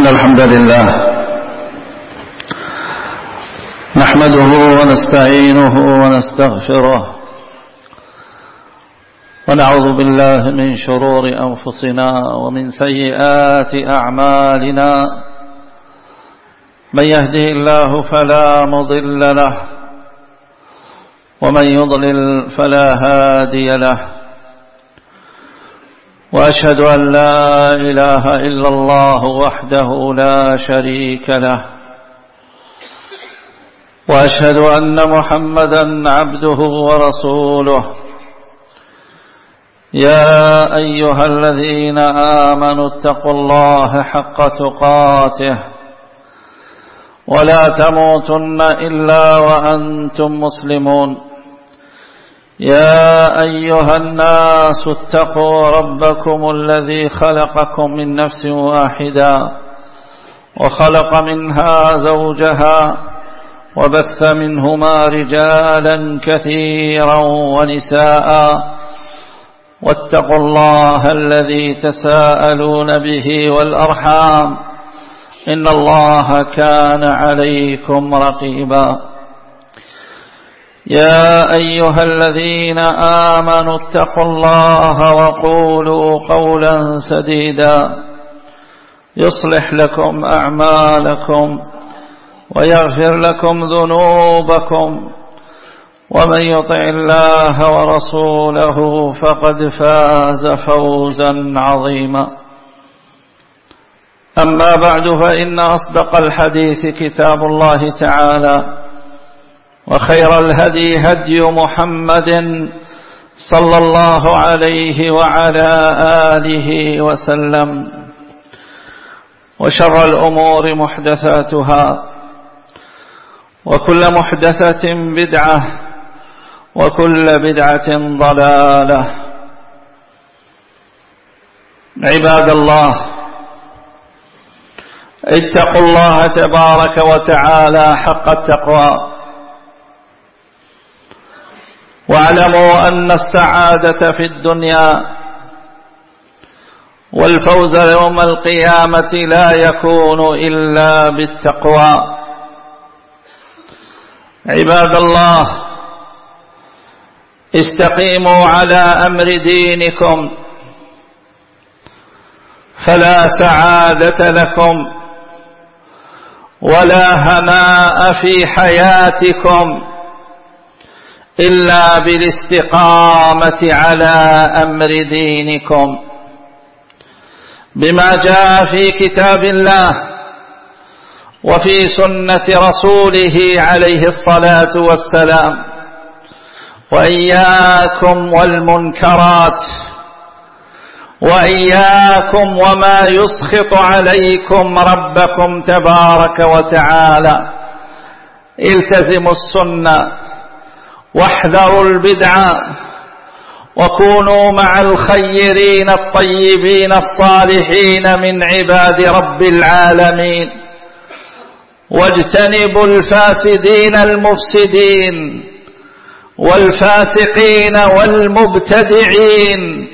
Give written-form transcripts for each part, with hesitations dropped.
إن الحمد لله نحمده ونستعينه ونستغفره ونعوذ بالله من شرور أنفسنا ومن سيئات أعمالنا من يهده الله فلا مضل له ومن يضلل فلا هادي له وأشهد أن لا إله إلا الله وحده لا شريك له وأشهد أن محمدا عبده ورسوله يا أيها الذين آمنوا اتقوا الله حق تقاته ولا تموتن إلا وأنتم مسلمون يا أيها الناس اتقوا ربكم الذي خلقكم من نفس واحدة وخلق منها زوجها وبث منهما رجالا كثيرا ونساء واتقوا الله الذي تساءلون به والأرحام إن الله كان عليكم رقيبا يا أيها الذين آمنوا اتقوا الله وقولوا قولا سديدا يصلح لكم أعمالكم ويغفر لكم ذنوبكم ومن يطع الله ورسوله فقد فاز فوزا عظيما أما بعد فإن أصدق الحديث كتاب الله تعالى وخير الهدي هدي محمد صلى الله عليه وعلى آله وسلم وشر الأمور محدثاتها وكل محدثة بدعة وكل بدعة ضلالة عباد الله اتقوا الله تبارك وتعالى حق التقوى واعلموا أن السعادة في الدنيا والفوز يوم القيامة لا يكون إلا بالتقوى عباد الله استقيموا على أمر دينكم فلا سعادة لكم ولا هناء في حياتكم إلا بالاستقامة على أمر دينكم بما جاء في كتاب الله وفي سنة رسوله عليه الصلاة والسلام وإياكم والمنكرات وإياكم وما يسخط عليكم ربكم تبارك وتعالى التزموا السنة واحذروا البدعة وكونوا مع الخيرين الطيبين الصالحين من عباد رب العالمين واجتنبوا الفاسدين المفسدين والفاسقين والمبتدعين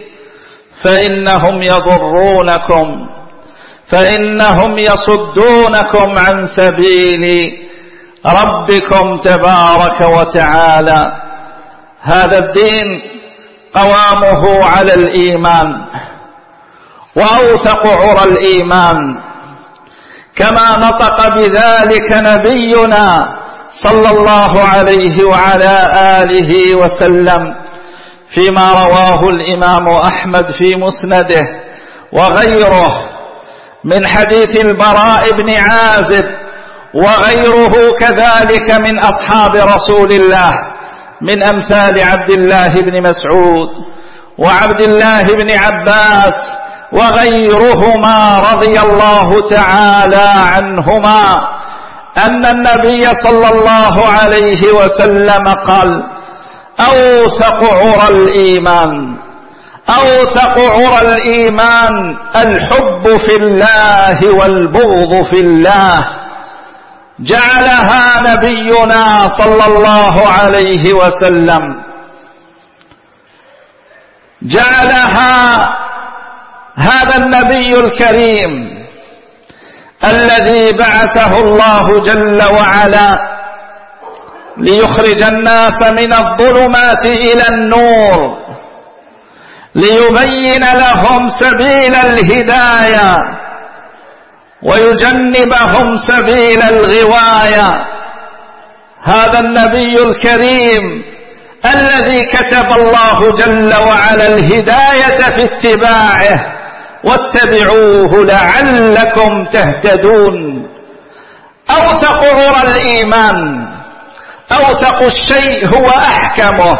فإنهم يصدونكم عن سبيل ربكم تبارك وتعالى هذا الدين قوامه على الإيمان وأوثق عرى الإيمان كما نطق بذلك نبينا صلى الله عليه وعلى آله وسلم فيما رواه الإمام أحمد في مسنده وغيره من حديث البراء بن عازب وغيره كذلك من أصحاب رسول الله من أمثال عبد الله بن مسعود وعبد الله بن عباس وغيرهما رضي الله تعالى عنهما أن النبي صلى الله عليه وسلم قال أوثق عرى الإيمان الحب في الله والبغض في الله جعلها نبينا صلى الله عليه وسلم جعلها هذا النبي الكريم الذي بعثه الله جل وعلا ليخرج الناس من الظلمات إلى النور، ليبين لهم سبيل الهداية ويجنبهم سبيل الغواية. هذا النبي الكريم الذي كتب الله جل وعلا الهداية في اتباعه، واتبعوه لعلكم تهتدون. أوثق عرى الإيمان، أوثق الشيء هو أحكمه،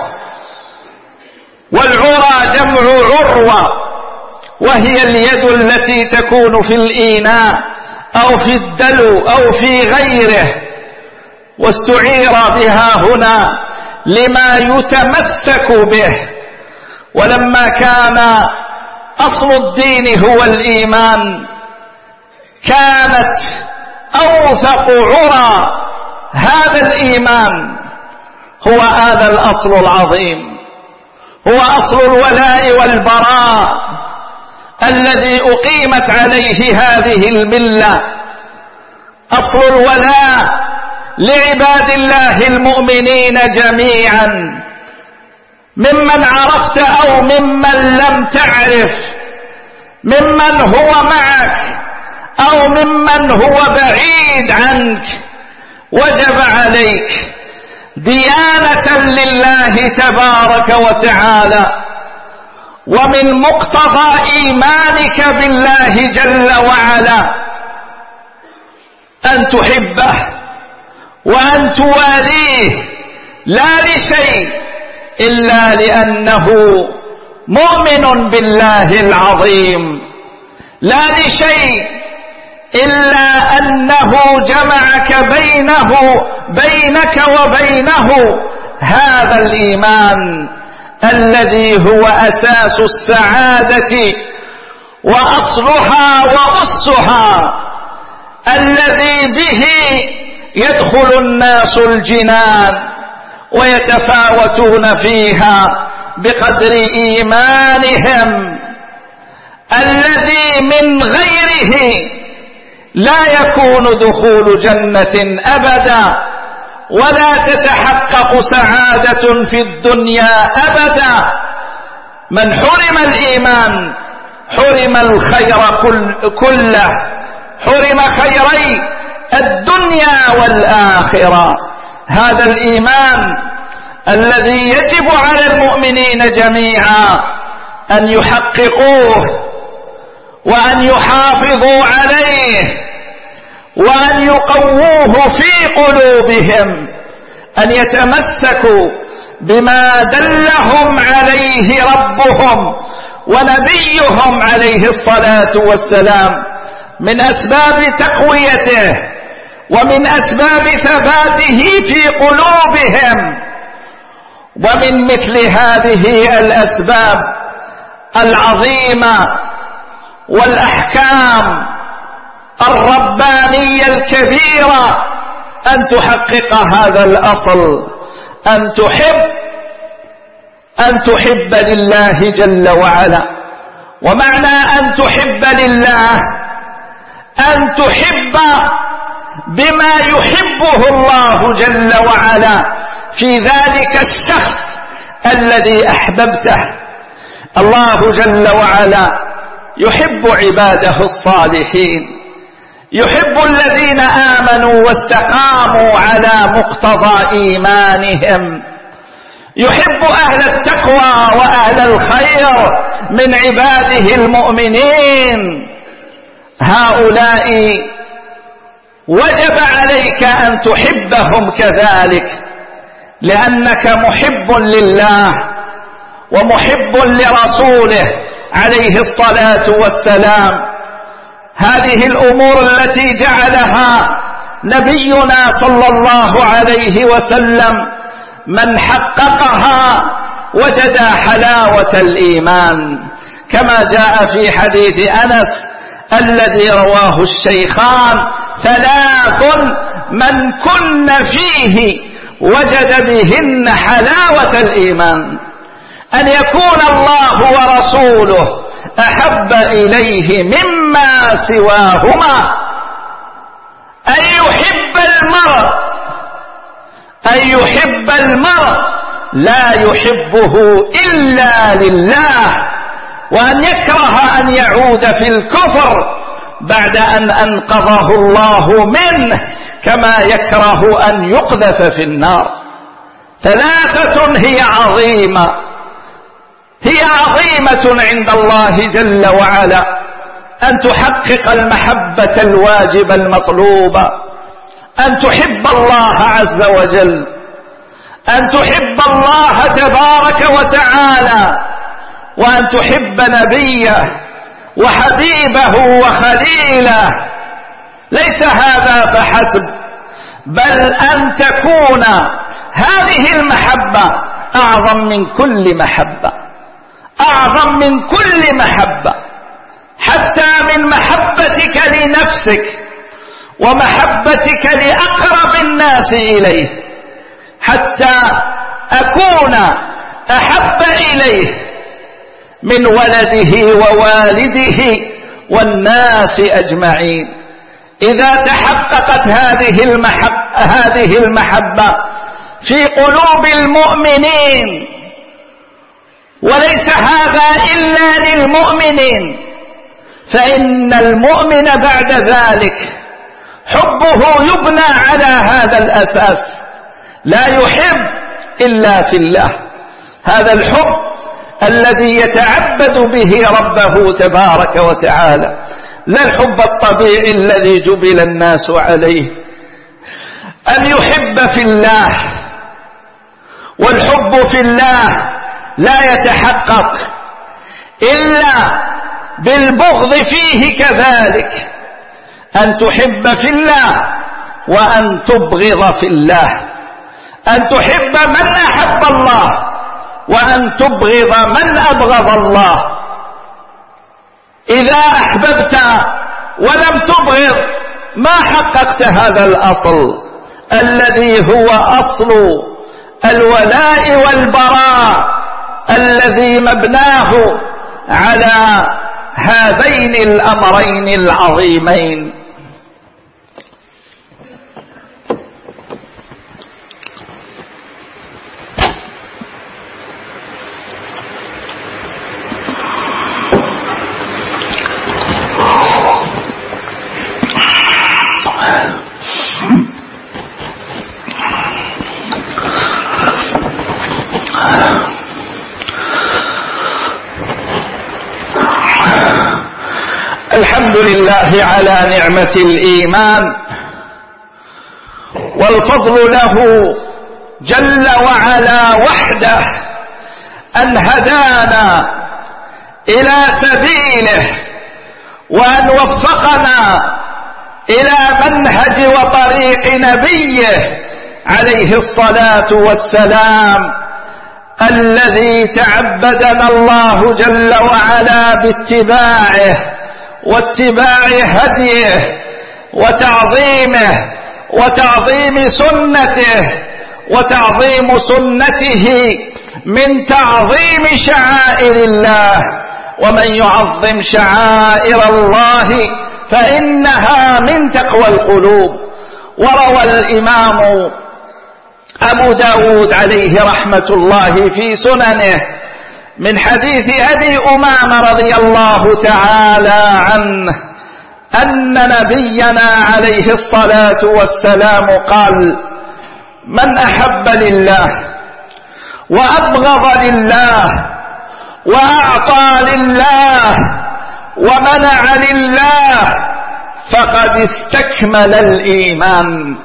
والعرى جمع عروة، وهي اليد التي تكون في الإيناء أو في الدلو أو في غيره، واستعير بها هنا لما يتمسك به. ولما كان أصل الدين هو الإيمان، كانت أوثق عرى هذا الإيمان هو هذا الأصل العظيم، هو أصل الولاء والبراء الذي أقيمت عليه هذه الملة، أصل الولاء لعباد الله المؤمنين جميعا، ممن عرفت أو ممن لم تعرف، ممن هو معك أو ممن هو بعيد عنك. وجب عليك ديانة لله تبارك وتعالى، ومن مقتضى إيمانك بالله جل وعلا أن تحبه وأن تواليه، لا لشيء إلا لأنه مؤمن بالله العظيم، لا لشيء إلا أنه جمعك بينك وبينه هذا الإيمان الذي هو أساس السعادة وأصلها وأسها، الذي به يدخل الناس الجنان ويتفاوتون فيها بقدر إيمانهم، الذي من غيره لا يكون دخول جنة أبدا، ولا تتحقق سعادة في الدنيا أبدا. من حرم الإيمان حرم الخير كله، حرم خيري الدنيا والآخرة. هذا الإيمان الذي يجب على المؤمنين جميعا أن يحققوه وأن يحافظوا عليه وأن يقووه في قلوبهم، أن يتمسكوا بما دلهم عليه ربهم ونبيهم عليه الصلاة والسلام من أسباب تقويته ومن أسباب ثباته في قلوبهم. ومن مثل هذه الأسباب العظيمة والأحكام الربانية الكبيرة أن تحقق هذا الأصل، أن تحب لله جل وعلا. ومعنى أن تحب لله أن تحب بما يحبه الله جل وعلا في ذلك الشخص الذي أحببته. الله جل وعلا يحب عباده الصالحين، يحب الذين آمنوا واستقاموا على مقتضى إيمانهم، يحب أهل التقوى وأهل الخير من عباده المؤمنين. هؤلاء وجب عليك أن تحبهم كذلك، لأنك محب لله ومحب لرسوله عليه الصلاة والسلام. هذه الأمور التي جعلها نبينا صلى الله عليه وسلم من حققها وجد حلاوة الإيمان، كما جاء في حديث أنس الذي رواه الشيخان: 3 من كن فيه وجد بهن حلاوة الإيمان، أن يكون الله ورسوله أحب إليه مما سواهما، أن يحب المرء لا يحبه إلا لله، وأن يكره أن يعود في الكفر بعد أن أنقذه الله منه، كما يكره أن يقذف في النار. ثلاثة هي عظيمة عند الله جل وعلا: أن تحقق المحبة الواجبة المطلوبة، أن تحب الله عز وجل، أن تحب الله تبارك وتعالى، وأن تحب نبيه وحبيبه وخليله. ليس هذا فحسب، بل أن تكون هذه المحبة أعظم من كل محبة، أعظم من كل محبة، حتى من محبتك لنفسك ومحبتك لأقرب الناس إليه، حتى أكون أحب إليه من ولده ووالده والناس أجمعين. إذا تحققت هذه المحبة في قلوب المؤمنين، وليس هذا إلا للمؤمنين، فإن المؤمن بعد ذلك حبه يبنى على هذا الأساس، لا يحب إلا في الله. هذا الحب الذي يتعبد به ربه تبارك وتعالى، لا الحب الطبيعي الذي جبل الناس عليه. أن يحب في الله، والحب في الله لا يتحقق إلا بالبغض فيه كذلك. أن تحب في الله وأن تبغض في الله، أن تحب من أحب الله وأن تبغض من أبغض الله. إذا أحببت ولم تبغض ما حققت هذا الأصل الذي هو أصل الولاء والبراء، الذي مبناه على هذين الأمرين العظيمين. الحمد لله على نعمة الإيمان، والفضل له جل وعلا وحده أن هدانا إلى سبيله، وأن وفقنا إلى منهج وطريق نبيه عليه الصلاة والسلام، الذي تعبدنا الله جل وعلا باتباعه واتباع هديه وتعظيمه وتعظيم سنته، وتعظيم سنته من تعظيم شعائر الله. ومن يعظم شعائر الله فإنها من تقوى القلوب. وروى الإمام أبو داود عليه رحمة الله في سننه من حديث أبي أمامة رضي الله تعالى عنه أن نبينا عليه الصلاة والسلام قال: من أحب لله وأبغض لله وأعطى لله ومنع لله فقد استكمل الإيمان.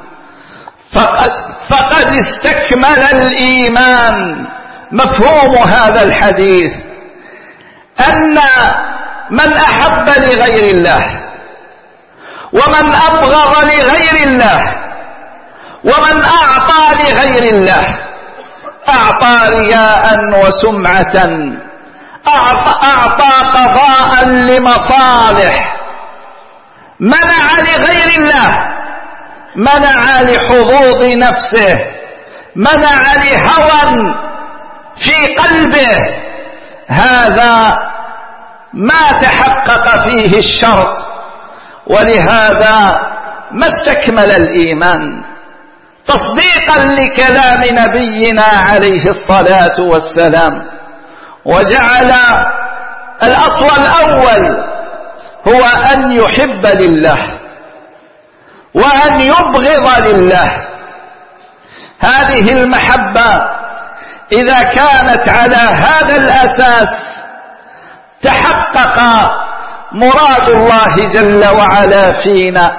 فقد استكمل الإيمان. مفهوم هذا الحديث أن من أحب لغير الله ومن أبغض لغير الله ومن أعطى لغير الله، أعطى رياء وسمعة، أعطى قضاء لمصالح، منع لغير الله، منع لحظوظ نفسه، منع لهوى في قلبه، هذا ما تحقق فيه الشرط، ولهذا ما استكمل الإيمان. تصديقا لكلام نبينا عليه الصلاة والسلام، وجعل الأصل الأول هو أن يحب لله وأن يبغض لله. هذه المحبة إذا كانت على هذا الأساس تحقق مراد الله جل وعلا فينا،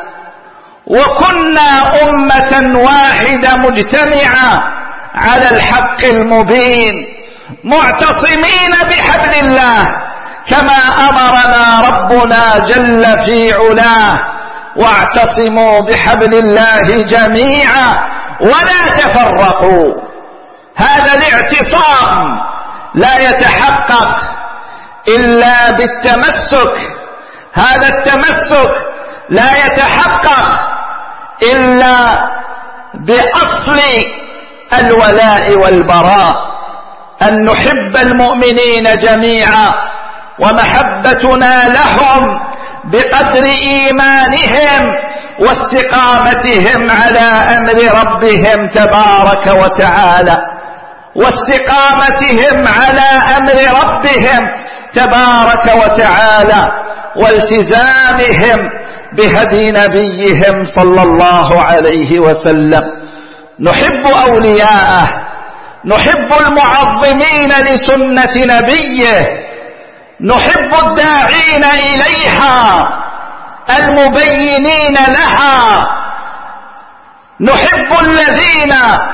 وكنا أمة واحدة مجتمعة على الحق المبين معتصمين بحبل الله كما أمرنا ربنا جل في علاه: واعتصموا بحبل الله جميعا ولا تفرقوا. هذا الاعتصام لا يتحقق إلا بالتمسك، هذا التمسك لا يتحقق إلا بأصل الولاء والبراء، أن نحب المؤمنين جميعا، ومحبتنا لهم بقدر إيمانهم واستقامتهم على أمر ربهم تبارك وتعالى، واستقامتهم على أمر ربهم تبارك وتعالى، والتزامهم بهدي نبيهم صلى الله عليه وسلم. نحب أولياءه، نحب المعظمين لسنة نبيه، نحب الداعين إليها المبينين لها، نحب الذين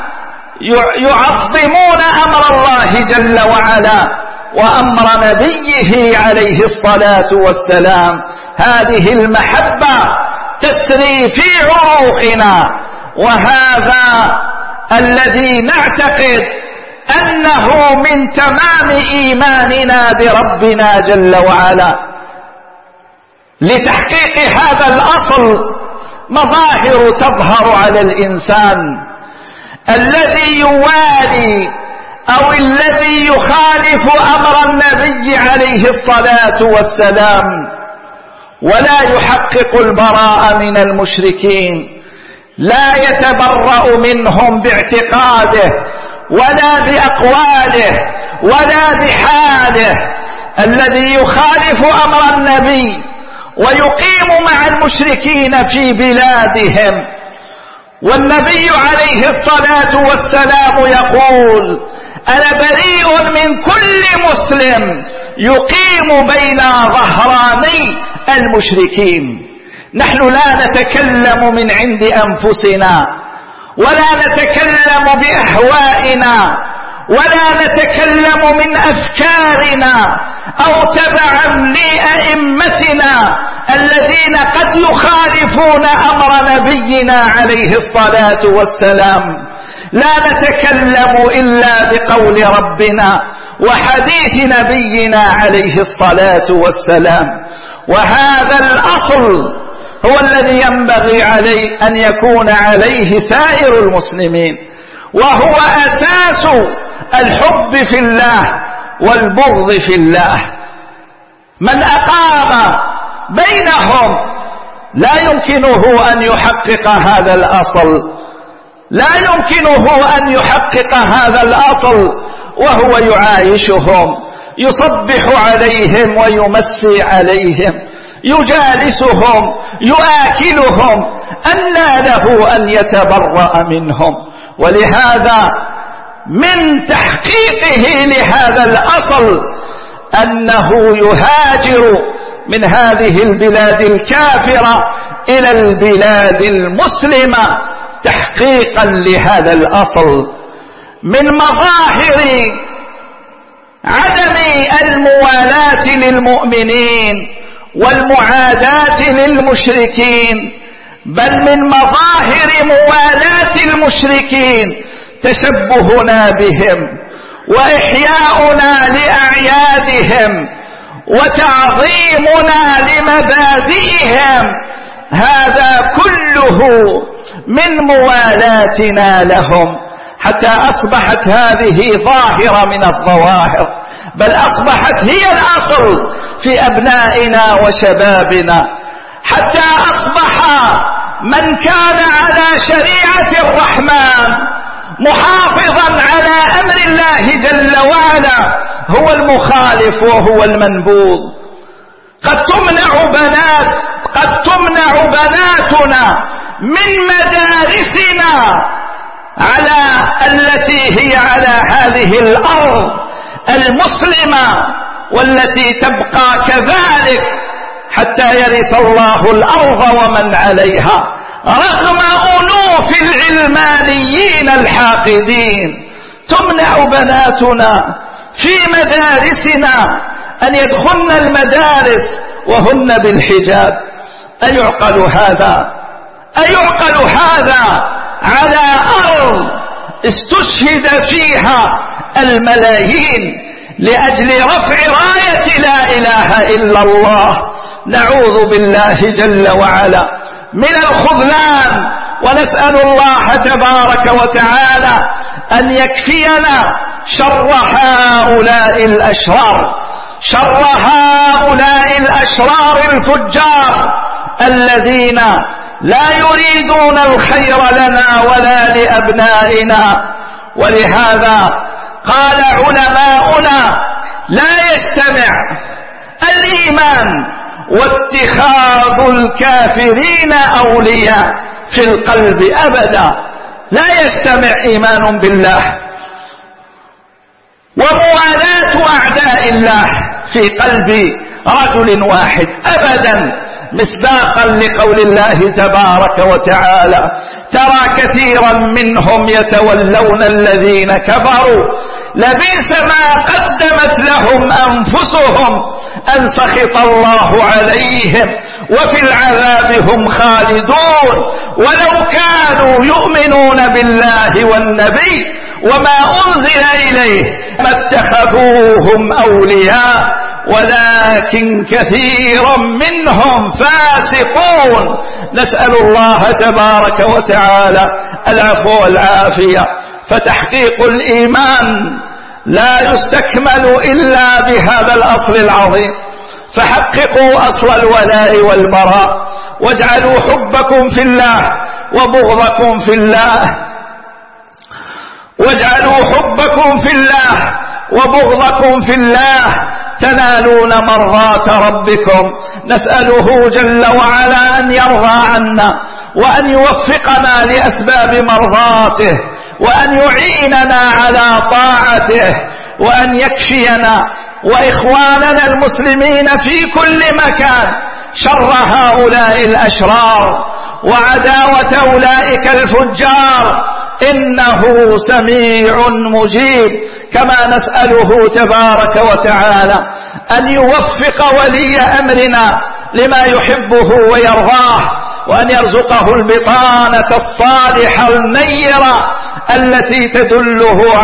يعظمون أمر الله جل وعلا وأمر نبيه عليه الصلاة والسلام. هذه المحبة تسري في عروقنا، وهذا الذي نعتقد أنه من تمام إيماننا بربنا جل وعلا. لتحقيق هذا الأصل مظاهر تظهر على الإنسان الذي يوالي أو الذي يخالف أمر النبي عليه الصلاة والسلام ولا يحقق البراءة من المشركين، لا يتبرأ منهم باعتقاده ولا بأقواله ولا بحاله. الذي يخالف أمر النبي ويقيم مع المشركين في بلادهم، والنبي عليه الصلاة والسلام يقول: أنا بريء من كل مسلم يقيم بين ظهراني المشركين. نحن لا نتكلم من عند أنفسنا، ولا نتكلم بأهوائنا، ولا نتكلم من أفكارنا أو تبعا لأئمتنا الذين قد يخالفون أمر نبينا عليه الصلاة والسلام. لا نتكلم إلا بقول ربنا وحديث نبينا عليه الصلاة والسلام. وهذا الأصل هو الذي ينبغي عليه أن يكون عليه سائر المسلمين، وهو أساس الحب في الله والبغض في الله. من أقام بينهم لا يمكنه أن يحقق هذا الأصل، لا يمكنه أن يحقق هذا الأصل وهو يعايشهم، يصبح عليهم ويمسي عليهم، يجالسهم، يآكلهم، أنى له أن يتبرأ منهم. ولهذا من تحقيقه لهذا الأصل أنه يهاجر من هذه البلاد الكافرة إلى البلاد المسلمة تحقيقا لهذا الأصل. من مظاهر عدم الموالاة للمؤمنين والمعاداة للمشركين، بل من مظاهر موالاة المشركين تشبهنا بهم وإحياؤنا لأعيادهم وتعظيمنا لمبادئهم. هذا كله من موالاتنا لهم، حتى أصبحت هذه ظاهرة من الظواهر، بل أصبحت هي الأصل في أبنائنا وشبابنا، حتى أصبح من كان على شريعة الرحمن محافظا على أمر الله جل وعلا هو المخالف وهو المنبوذ. قد تمنع بناتنا من مدارسنا التي هي على هذه الأرض المسلمة والتي تبقى كذلك حتى يرث الله الأرض ومن عليها، رغم أنوف العلمانيين الحاقدين. تمنع بناتنا في مدارسنا أن يدخلن المدارس وهن بالحجاب. أيعقل هذا على أرض استشهد فيها الملايين لأجل رفع راية لا إله إلا الله؟ نعوذ بالله جل وعلا من الخذلان، ونسأل الله تبارك وتعالى أن يكفينا شر هؤلاء الأشرار الفجار الذين لا يريدون الخير لنا ولا لأبنائنا. ولهذا قال علماؤنا: لا يجتمع الإيمان واتخاذ الكافرين أولياء في القلب أبدا. لا يجتمع إيمان بالله وموالاة أعداء الله في قلب رجل واحد أبدا، مصداقا لقول الله تبارك وتعالى: ترى كثيرا منهم يتولون الذين كفروا لبئس ما قدمت لهم أنفسهم أن سخط الله عليهم وفي العذاب هم خالدون ولو كانوا يؤمنون بالله والنبي وما أنزل إليه ما اتخذوهم أولياء ولكن كثيرا منهم فاسقون. نسأل الله تبارك وتعالى العفو والعافية. فتحقيق الإيمان لا يستكمل إلا بهذا الأصل العظيم. فحققوا أصل الولاء والبراء، واجعلوا حبكم في الله وبغضكم في الله، وبغضكم في الله تنالون مرضات ربكم. نسأله جل وعلا أن يرضى عنا وأن يوفقنا لأسباب مرضاته، وأن يعيننا على طاعته، وأن يكفينا وإخواننا المسلمين في كل مكان شر هؤلاء الأشرار وعداوة أولئك الفجار، إنه سميع مجيب. كما نسأله تبارك وتعالى أن يوفق ولي أمرنا لما يحبه ويرضاه، وأن يرزقه البطانة الصالحة النيرة التي تدله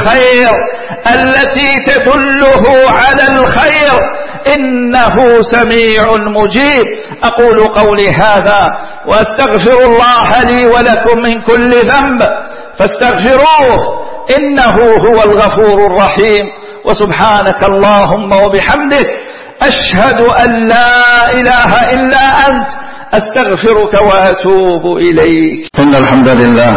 على الخير، إنه سميع مجيب. أقول قولي هذا وأستغفر الله لي ولكم من كل ذنب فاستغفروه إنه هو الغفور الرحيم. وسبحانك اللهم وبحمدك أشهد أن لا إله إلا أنت أستغفرك وأتوب إليك. إن الحمد لله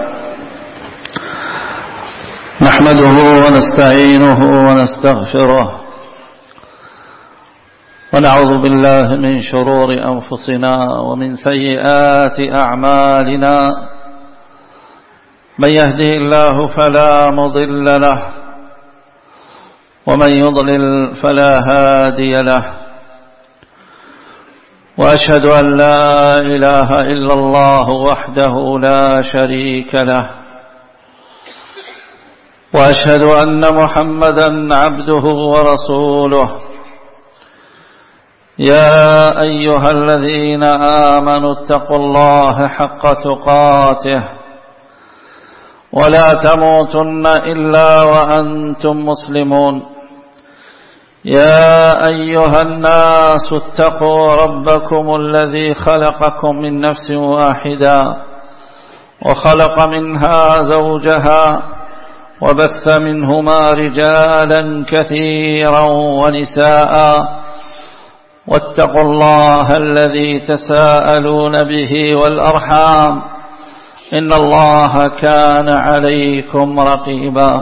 نحمده ونستعينه ونستغفره، ونعوذ بالله من شرور أنفسنا ومن سيئات أعمالنا. من يهده الله فلا مضل له، ومن يضلل فلا هادي له. وأشهد أن لا إله إلا الله وحده لا شريك له، وأشهد أن محمدا عبده ورسوله. يا أيها الذين آمنوا اتقوا الله حق تقاته ولا تموتن إلا وأنتم مسلمون. يا أيها الناس اتقوا ربكم الذي خلقكم من نفس واحدة وخلق منها زوجها وبث منهما رجالا كثيرا ونساء، واتقوا الله الذي تساءلون به والأرحام إن الله كان عليكم رقيبا.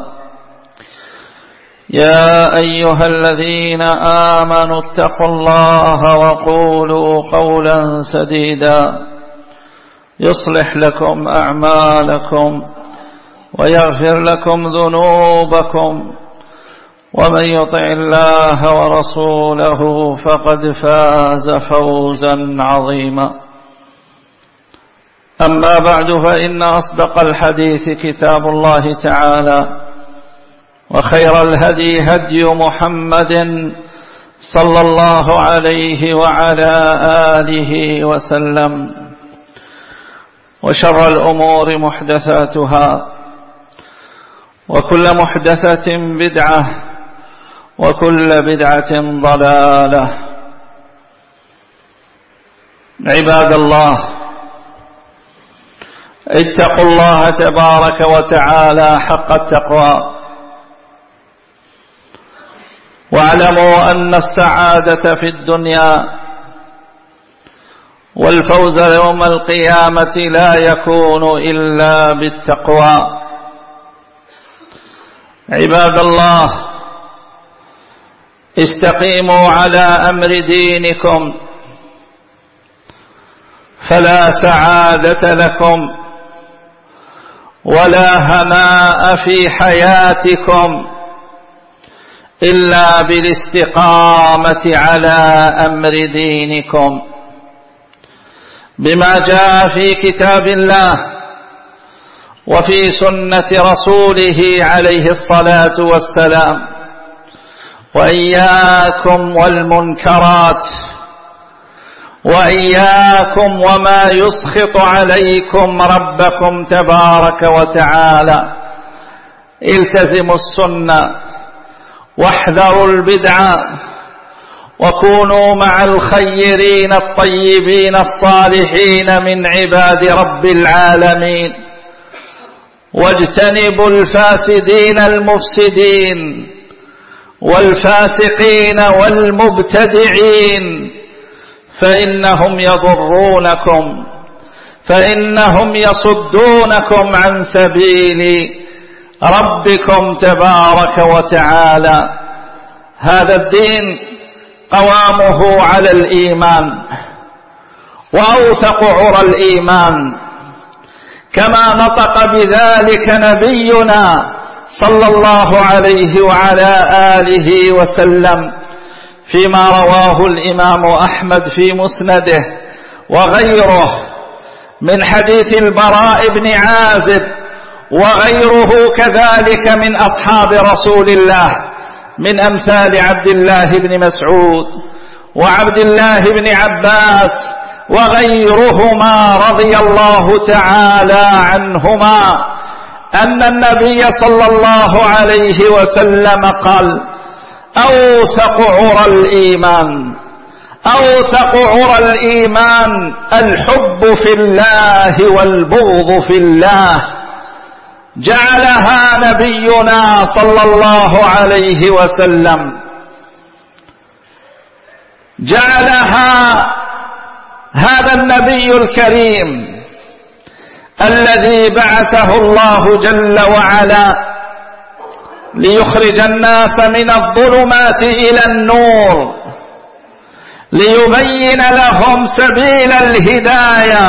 يا أيها الذين آمنوا اتقوا الله وقولوا قولا سديدا يصلح لكم أعمالكم ويغفر لكم ذنوبكم، ومن يطع الله ورسوله فقد فاز فوزا عظيما. أما بعد، فإن أصدق الحديث كتاب الله تعالى، وخير الهدي هدي محمد صلى الله عليه وعلى آله وسلم، وشر الأمور محدثاتها، وكل محدثة بدعة، وكل بدعة ضلالة. عباد الله، اتقوا الله تبارك وتعالى حق التقوى، واعلموا أن السعادة في الدنيا والفوز يوم القيامة لا يكون إلا بالتقوى. عباد الله، استقيموا على أمر دينكم، فلا سعادة لكم ولا هناء في حياتكم إلا بالاستقامة على أمر دينكم بما جاء في كتاب الله وفي سنة رسوله عليه الصلاة والسلام، وإياكم والمنكرات، وإياكم وما يسخط عليكم ربكم تبارك وتعالى. التزموا السنة واحذروا البدعة، وكونوا مع الخيرين الطيبين الصالحين من عباد رب العالمين، واجتنبوا الفاسدين المفسدين والفاسقين والمبتدعين، فإنهم يضرونكم، فإنهم يصدونكم عن سبيل ربكم تبارك وتعالى. هذا الدين قوامه على الإيمان، وأوثق عرى الإيمان، كما نطق بذلك نبينا صلى الله عليه وعلى آله وسلم فيما رواه الإمام أحمد في مسنده وغيره من حديث البراء بن عازب، وغيره كذلك من أصحاب رسول الله، من أمثال عبد الله بن مسعود وعبد الله بن عباس وغيرهما رضي الله تعالى عنهما، أن النبي صلى الله عليه وسلم قال: أوثق عرى الإيمان، أوثق عرى الإيمان الحب في الله والبغض في الله. جعلها نبينا صلى الله عليه وسلم، جعلها هذا النبي الكريم الذي بعثه الله جل وعلا ليخرج الناس من الظلمات إلى النور، ليبين لهم سبيل الهداية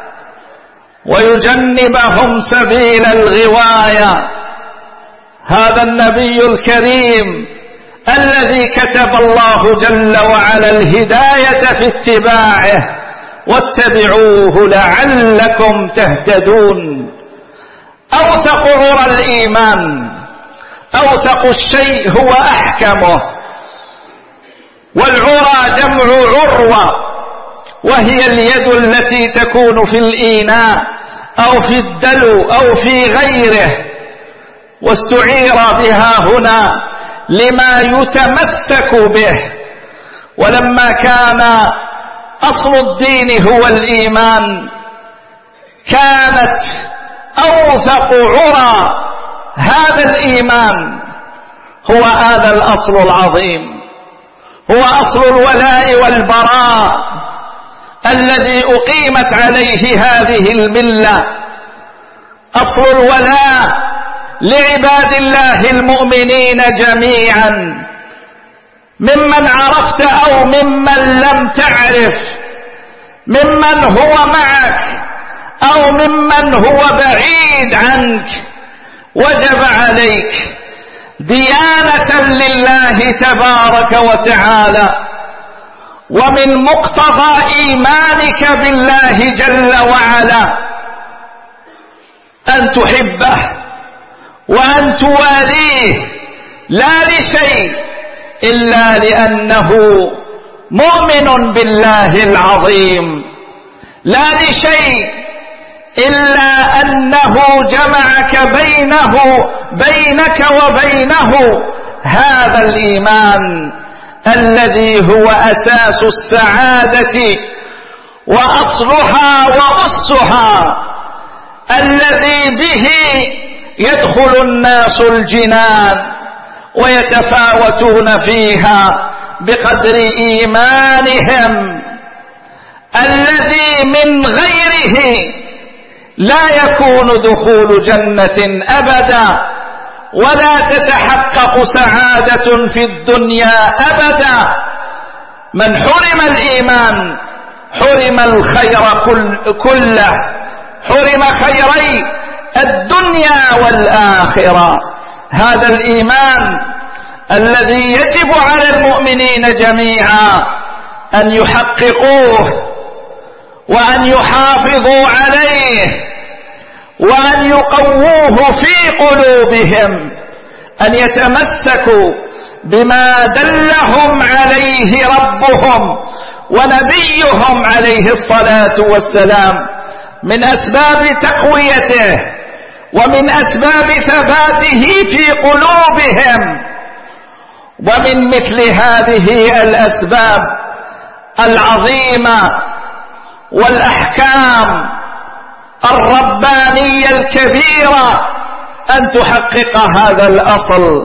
ويجنبهم سبيل الغواية. هذا النبي الكريم الذي كتب الله جل وعلا الهداية في اتباعه، واتبعوه لعلكم تهتدون. أوثق عرى الإيمان، أوثق الشيء هو أحكمه، والعرى جمع عروة، وهي اليد التي تكون في الإيناء أو في الدلو أو في غيره، واستعير بها هنا لما يتمسك به. ولما كان أصل الدين هو الإيمان، كانت أوثق عرى هذا الإيمان هو هذا الأصل العظيم، هو أصل الولاء والبراء الذي أقيمت عليه هذه الملة، أصل الولاء لعباد الله المؤمنين جميعا، ممن عرفت أو ممن لم تعرف، ممن هو معك أو ممن هو بعيد عنك. وجب عليك ديانة لله تبارك وتعالى، ومن مقتضى إيمانك بالله جل وعلا أن تحبه وأن تواليه، لا لشيء إلا لأنه مؤمن بالله العظيم، لا لشيء إلا أنه جمعك بينك وبينه هذا الإيمان الذي هو أساس السعادة وأصلها وأسها، الذي به يدخل الناس الجنان ويتفاوتون فيها بقدر إيمانهم، الذي من غيره لا يكون دخول جنة أبدا، ولا تتحقق سعادة في الدنيا أبدا. من حرم الإيمان حرم الخير كله، حرم خيري الدنيا والآخرة. هذا الإيمان الذي يجب على المؤمنين جميعا أن يحققوه وأن يحافظوا عليه وأن يقووه في قلوبهم، أن يتمسكوا بما دلهم عليه ربهم ونبيهم عليه الصلاة والسلام من أسباب تقويته ومن أسباب ثباته في قلوبهم. ومن مثل هذه الأسباب العظيمة والأحكام الربانية الكبيرة أن تحقق هذا الأصل،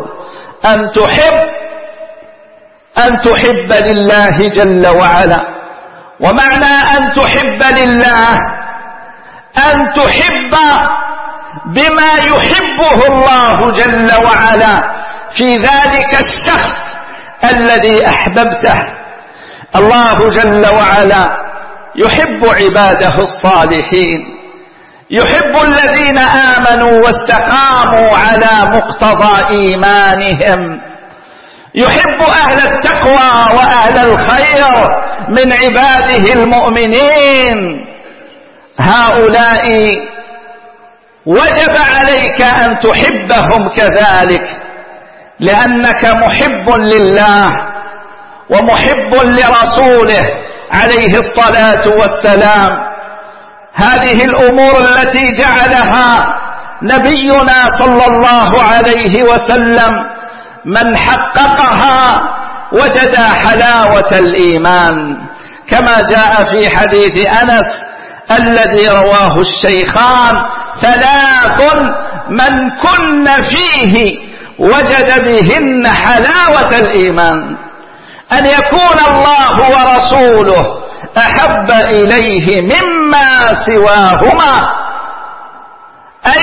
أن تحب لله جل وعلا. ومعنى أن تحب لله أن تحب بما يحبه الله جل وعلا في ذلك الشخص الذي أحببته. الله جل وعلا يحب عباده الصالحين، يحب الذين آمنوا واستقاموا على مقتضى إيمانهم، يحب أهل التقوى وأهل الخير من عباده المؤمنين. هؤلاء وجب عليك أن تحبهم كذلك، لأنك محب لله ومحب لرسوله عليه الصلاة والسلام. هذه الأمور التي جعلها نبينا صلى الله عليه وسلم من حققها وجد حلاوة الإيمان، كما جاء في حديث أنس الذي رواه الشيخان: 3 من كن فيه وجد بهن حلاوة الإيمان: أن يكون الله ورسوله أحب إليه مما سواهما، أن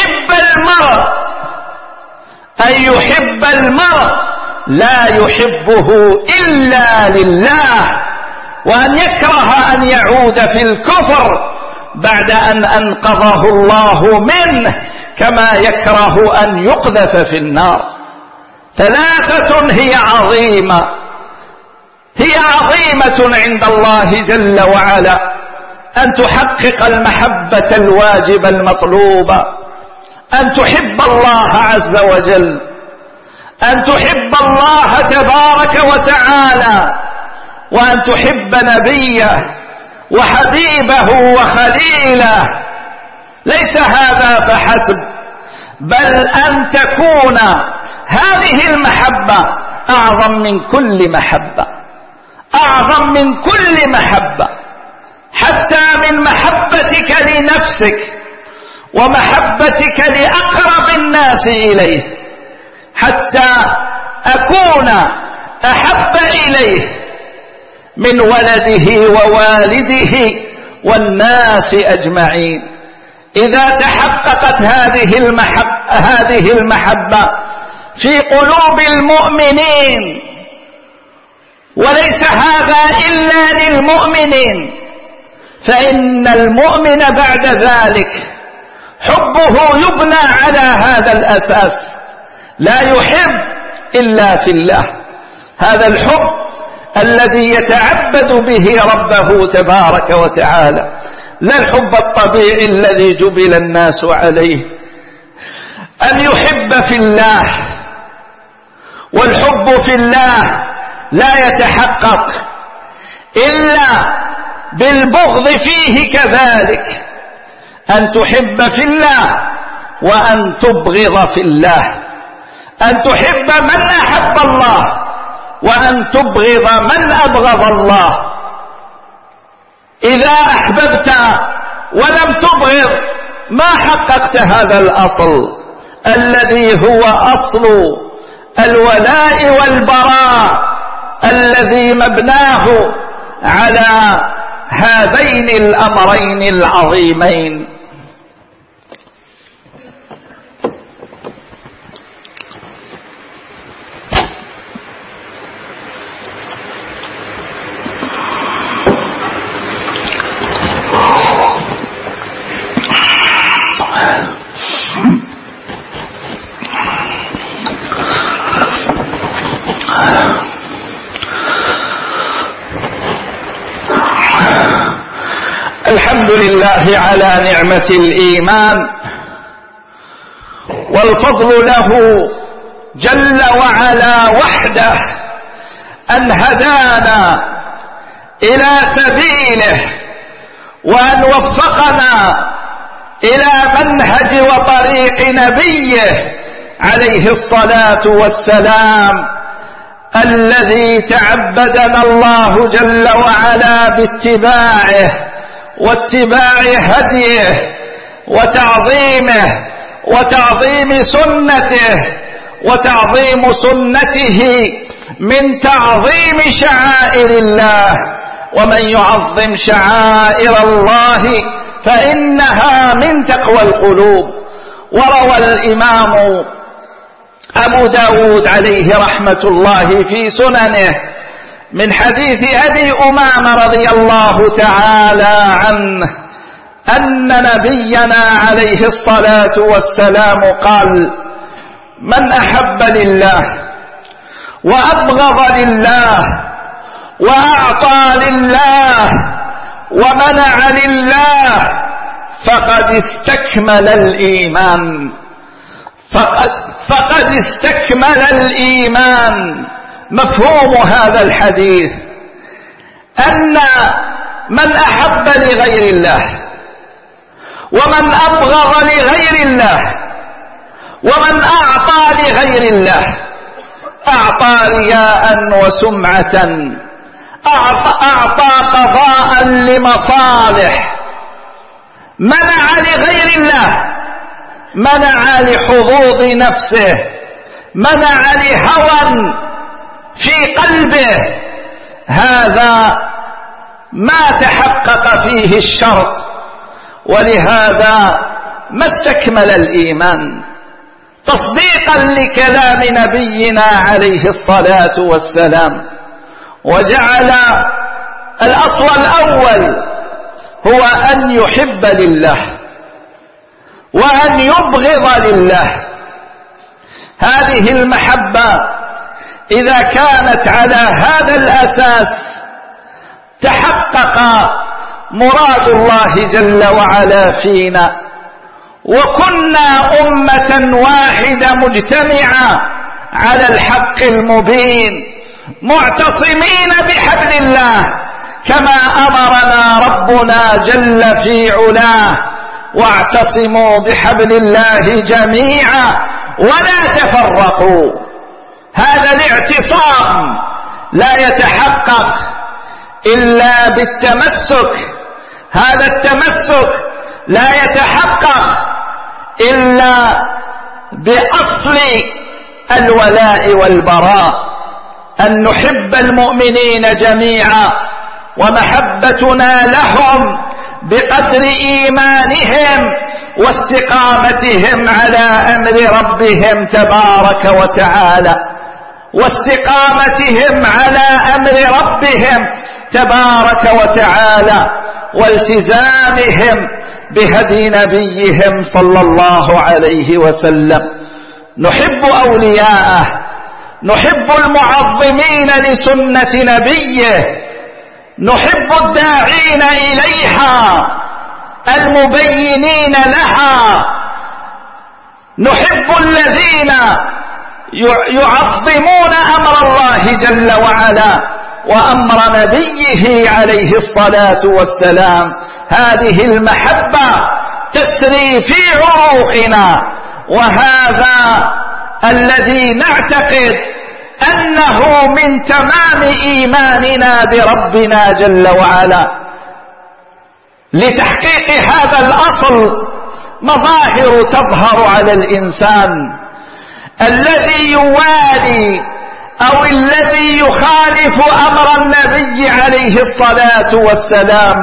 يحب المرء لا يحبه إلا لله، وأن يكره أن يعود في الكفر بعد أن أنقذه الله منه، كما يكره أن يقذف في النار. 3 هي عظيمة عند الله جل وعلا: أن تحقق المحبة الواجبة المطلوبة، أن تحب الله عز وجل، أن تحب الله تبارك وتعالى، وأن تحب نبيه وحبيبه وخليله. ليس هذا فحسب، بل أن تكون هذه المحبة أعظم من كل محبة، أعظم من كل محبة، حتى من محبتك لنفسك ومحبتك لأقرب الناس إليه، حتى أكون أحب إليه من ولده ووالده والناس أجمعين. إذا تحققت هذه المحبة في قلوب المؤمنين، وليس هذا إلا للمؤمنين، فإن المؤمن بعد ذلك حبه يبنى على هذا الأساس، لا يحب إلا في الله. هذا الحب الذي يتعبد به ربه تبارك وتعالى، لا الحب الطبيعي الذي جبل الناس عليه، أن يحب في الله. والحب في الله لا يتحقق إلا بالبغض فيه كذلك، أن تحب في الله وأن تبغض في الله، أن تحب من أحب الله وأن تبغض من أبغض الله. إذا أحببت ولم تبغض ما حققت هذا الأصل الذي هو أصل الولاء والبراء، الذي مبناه على هذين الأمرين العظيمين. الحمد لله على نعمة الإيمان، والفضل له جل وعلا وحده أن هدانا إلى سبيله، وأن وفقنا إلى منهج وطريق نبيه عليه الصلاة والسلام، الذي تعبدنا الله جل وعلا باتباعه واتباع هديه وتعظيمه وتعظيم سنته، وتعظيم سنته من تعظيم شعائر الله، ومن يعظم شعائر الله فإنها من تقوى القلوب. وروى الإمام أبو داود عليه رحمة الله في سننه من حديث أبي أمامة رضي الله تعالى عنه أن نبينا عليه الصلاة والسلام قال: من أحب لله وأبغض لله وأعطى لله ومنع لله فقد استكمل الإيمان، فقد استكمل الإيمان. مفهوم هذا الحديث أن من أحب لغير الله ومن أبغض لغير الله ومن أعطى لغير الله، أعطى رياء وسمعة، أعطى قضاء لمصالح، منع لغير الله، منع لحظوظ نفسه، منع لهوى في قلبه، هذا ما تحقق فيه الشرط، ولهذا ما استكمل الإيمان. تصديقا لكلام نبينا عليه الصلاة والسلام، وجعل الأصل الأول هو أن يحب لله وأن يبغض لله. هذه المحبة إذا كانت على هذا الأساس تحقق مراد الله جل وعلا فينا، وكنا أمة واحدة مجتمعة على الحق المبين معتصمين بحبل الله كما أمرنا ربنا جل في علاه: واعتصموا بحبل الله جميعا ولا تفرقوا. هذا الاعتصام لا يتحقق إلا بالتمسك، هذا التمسك لا يتحقق إلا بأصل الولاء والبراء، أن نحب المؤمنين جميعا، ومحبتنا لهم بقدر إيمانهم واستقامتهم على أمر ربهم تبارك وتعالى، واستقامتهم على أمر ربهم تبارك وتعالى، والتزامهم بهدي نبيهم صلى الله عليه وسلم. نحب أولياءه، نحب المعظمين لسنة نبيه، نحب الداعين إليها المبينين لها، نحب الذين يعظمون أمر الله جل وعلا وأمر نبيه عليه الصلاة والسلام. هذه المحبة تسري في عروقنا، وهذا الذي نعتقد أنه من تمام إيماننا بربنا جل وعلا. لتحقيق هذا الأصل مظاهر تظهر على الإنسان الذي يوالي أو الذي يخالف أمر النبي عليه الصلاة والسلام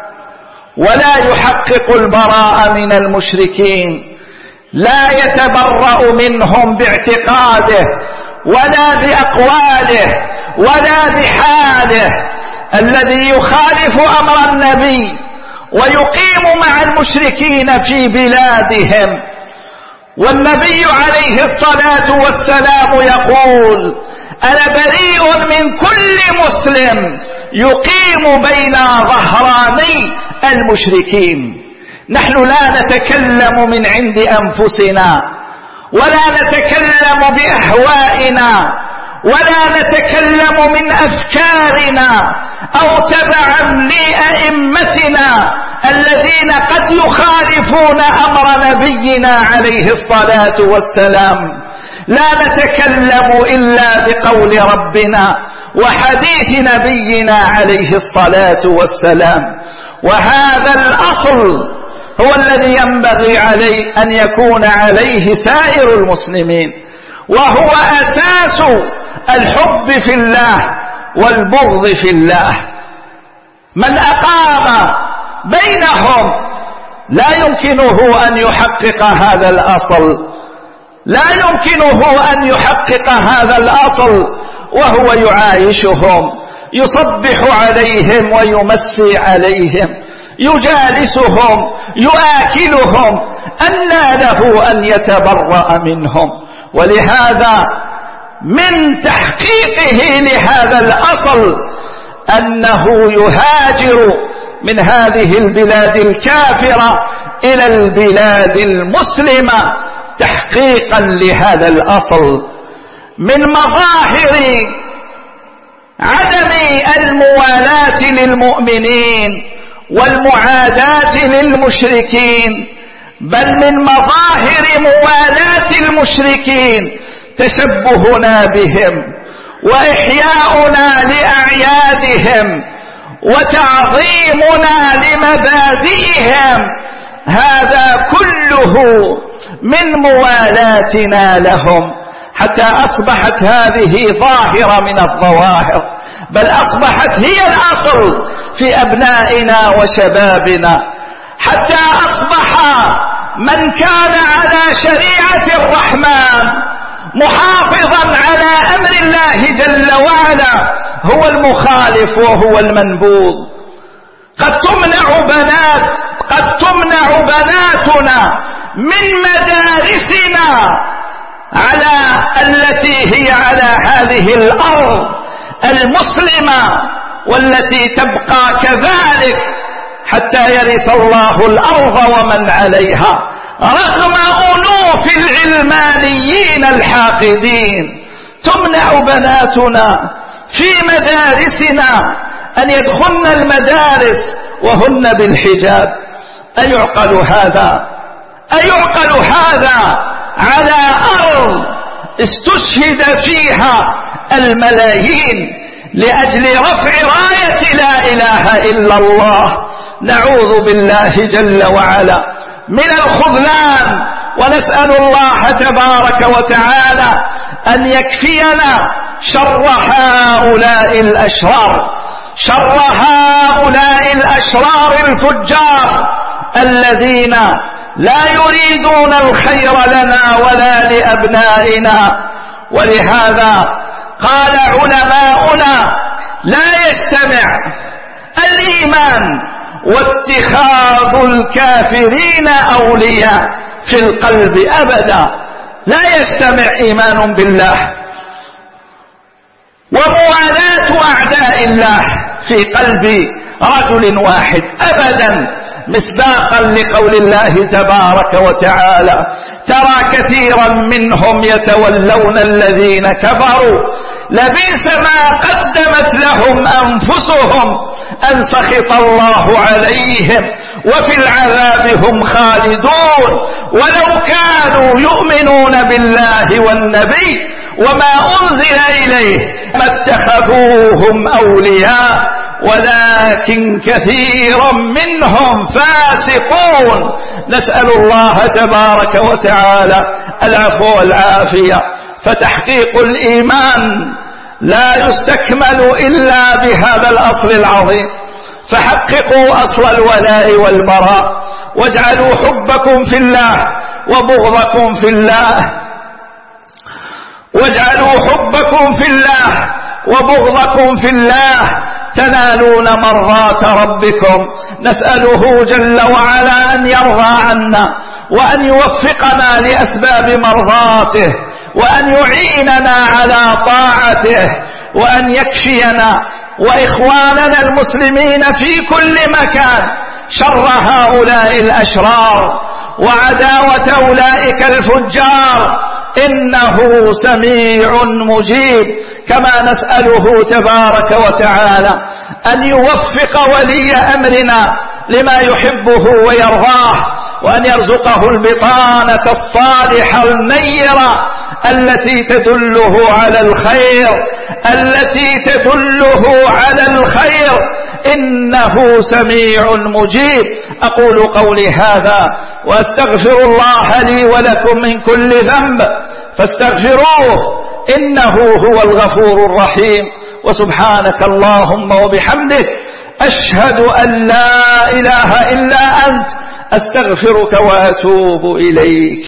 ولا يحقق البراءة من المشركين، لا يتبرأ منهم باعتقاده ولا بأقواله ولا بحاله. الذي يخالف أمر النبي ويقيم مع المشركين في بلادهم، والنبي عليه الصلاة والسلام يقول: أنا بريء من كل مسلم يقيم بين ظهراني المشركين. نحن لا نتكلم من عند أنفسنا، ولا نتكلم بأهوائنا، ولا نتكلم من أفكارنا أو تبعا لأئمتنا الذين قد يخالفون أمر نبينا عليه الصلاة والسلام. لا نتكلم إلا بقول ربنا وحديث نبينا عليه الصلاة والسلام. وهذا الأصل هو الذي ينبغي عليه أن يكون عليه سائر المسلمين، وهو أساس الحب في الله والبغض في الله. من أقام بينهم لا يمكنه أن يحقق هذا الأصل، لا يمكنه أن يحقق هذا الأصل وهو يعايشهم، يصبح عليهم ويمسي عليهم، يجالسهم، يآكلهم، أنى له أن يتبرأ منهم. ولهذا من تحقيقه لهذا الأصل أنه يهاجر من هذه البلاد الكافرة إلى البلاد المسلمة تحقيقا لهذا الأصل. من مظاهر عدم الموالاة للمؤمنين والمعاداة للمشركين، بل من مظاهر موالاة المشركين تشبهنا بهم وإحياؤنا لأعيادهم وتعظيمنا لمبادئهم. هذا كله من موالاتنا لهم، حتى أصبحت هذه ظاهرة من الظواهر، بل أصبحت هي الأصل في أبنائنا وشبابنا، حتى أصبح من كان على شريعة الرحمن محافظا على أمر الله جل وعلا هو المخالف وهو المنبوذ. قد تمنع بناتنا من مدارسنا على التي هي على هذه الأرض المسلمة والتي تبقى كذلك حتى يرث الله الأرض ومن عليها، رغم أنوف العلمانيين الحاقدين. تمنع بناتنا في مدارسنا أن يدخلن المدارس وهن بالحجاب. أيعقل هذا؟ أيعقل هذا على أرض استشهد فيها الملايين لأجل رفع راية لا إله إلا الله؟ نعوذ بالله جل وعلا من الخذلان، ونسأل الله تبارك وتعالى أن يكفينا شر هؤلاء الأشرار، شر هؤلاء الأشرار الفجار الذين لا يريدون الخير لنا ولا لأبنائنا. ولهذا قال علماؤنا لا يجتمع الإيمان واتخاذ الكافرين أولياء في القلب أبدا. لا يجتمع إيمان بالله وموالاة أعداء الله في قلب رجل واحد أبدا، مصداقا لقول الله تبارك وتعالى: ترى كثيرا منهم يتولون الذين كفروا لبئس ما قدمت لهم أنفسهم أن سخط الله عليهم وفي العذاب هم خالدون ولو كانوا يؤمنون بالله والنبي وما أنزل إليه ما اتخذوهم أولياء ولكن كثيرا منهم فاسقون. نسأل الله تبارك وتعالى العفو والعافية. فتحقيق الإيمان لا يستكمل إلا بهذا الأصل العظيم. فحققوا أصل الولاء والبراء، واجعلوا حبكم في الله وبغضكم في الله، واجعلوا حبكم في الله وبغضكم في الله تنالون مرضات ربكم. نسأله جل وعلا أن يرضى عنا وأن يوفقنا لأسباب مرضاته، وأن يعيننا على طاعته، وأن يكفينا وإخواننا المسلمين في كل مكان شر هؤلاء الأشرار وعداوة أولئك الفجار، إنه سميع مجيب. كما نسأله تبارك وتعالى أن يوفق ولي أمرنا لما يحبه ويرضاه، وأن يرزقه البطانة الصالحة النيرة التي تدله على الخير، التي تدله على الخير، إنه سميع مجيب. أقول قولي هذا وأستغفر الله لي ولكم من كل ذنب فاستغفروه إنه هو الغفور الرحيم. وسبحانك اللهم وبحمدك أشهد أن لا إله إلا أنت أستغفرك وأتوب إليك.